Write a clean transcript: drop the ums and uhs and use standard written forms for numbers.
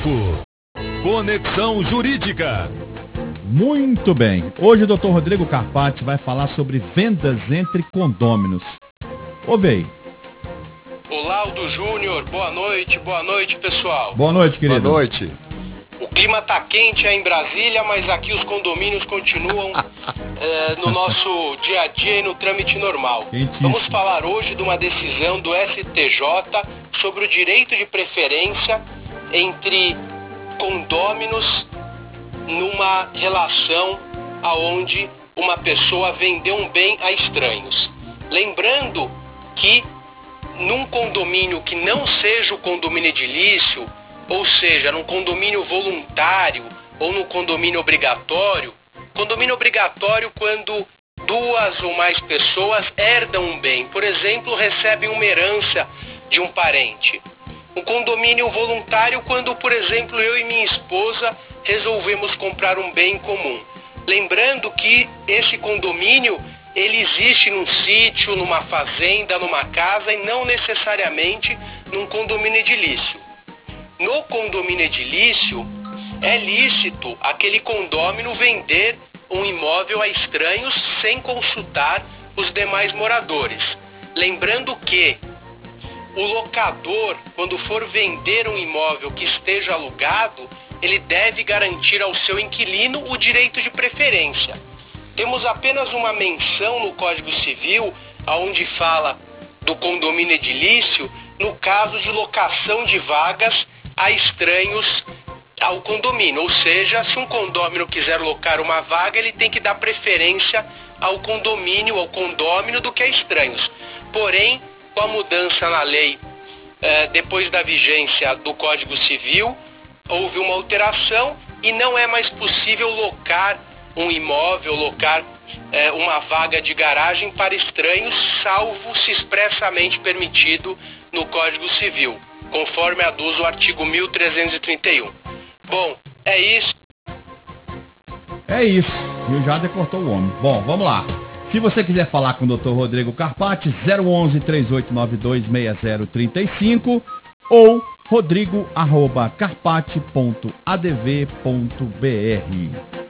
Conexão Jurídica. Muito bem. Hoje o Dr. Rodrigo Carpati vai falar sobre vendas entre condôminos. Ouve aí. Olá, Aldo Júnior. Boa noite, pessoal. Boa noite, querido. Boa noite. O clima tá quente aí em Brasília, mas aqui os condomínios continuam no nosso dia a dia e no trâmite normal. Quentíssimo. Vamos falar hoje de uma decisão do STJ sobre o direito de preferência entre condôminos numa relação aonde uma pessoa vendeu um bem a estranhos. Lembrando que num condomínio que não seja o condomínio edilício, ou seja, num condomínio voluntário ou num condomínio obrigatório quando duas ou mais pessoas herdam um bem, por exemplo, recebem uma herança de um parente. Um condomínio voluntário quando, por exemplo, eu e minha esposa resolvemos comprar um bem em comum. Lembrando que esse condomínio, ele existe num sítio, numa fazenda, numa casa e não necessariamente num condomínio edilício. No condomínio edilício, é lícito aquele condômino vender um imóvel a estranhos sem consultar os demais moradores. Lembrando que o locador, quando for vender um imóvel que esteja alugado, ele deve garantir ao seu inquilino o direito de preferência. Temos apenas uma menção no Código Civil, onde fala do condomínio edilício, no caso de locação de vagas a estranhos ao condomínio. Ou seja, se um condômino quiser locar uma vaga, ele tem que dar preferência ao condomínio do que a estranhos. Porém, com a mudança na lei, depois da vigência do Código Civil, houve uma alteração e não é mais possível locar um imóvel, locar uma vaga de garagem para estranhos, salvo se expressamente permitido no Código Civil, conforme aduz o artigo 1331. Bom, é isso. É isso. E o Jader cortou o homem. Bom, vamos lá. Se você quiser falar com o Dr. Rodrigo Carpati, 011-3892-6035 ou rodrigo@carpati.adv.br.